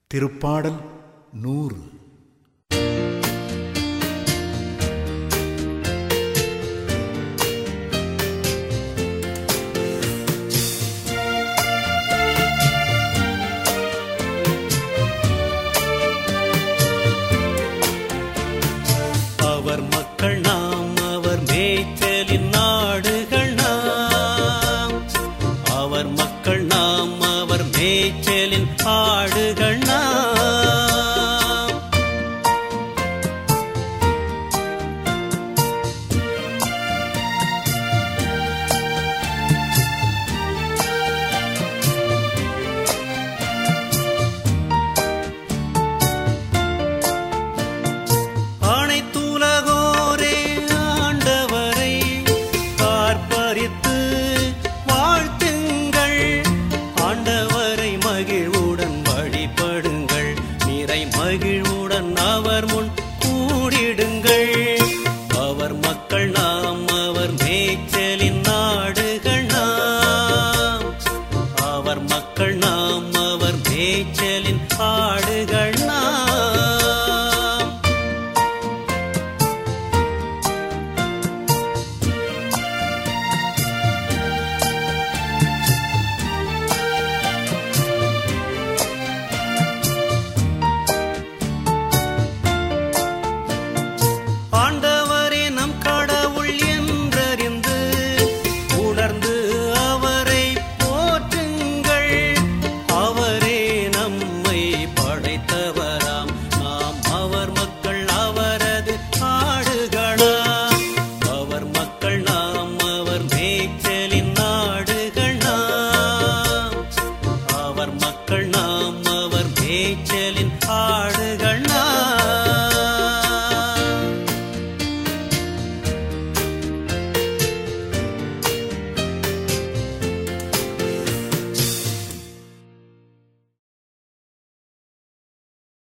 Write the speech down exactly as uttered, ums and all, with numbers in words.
திருப்பாடல் நூறு. அவர் மக்கள் நாம், அவர் மேய்ச்சலின் நாடுகள் நாம். அவர் மக்கள் நாம், அவர் மேய்ச்சலின் ஆடுகள் நாம். மகிழ்வுடன் அவர் முன் கூடிடுங்கள். அவர் மக்கள் நாம், அவர் மேய்ச்சலின் நாடுகள் நாம். அவர் மக்கள் நாம், அவர் மேய்ச்சலின் ஆடுகள் நாம். மக்கள் நாம், அவர் மேய்ச்சலின் ஆடுகள் நாம்.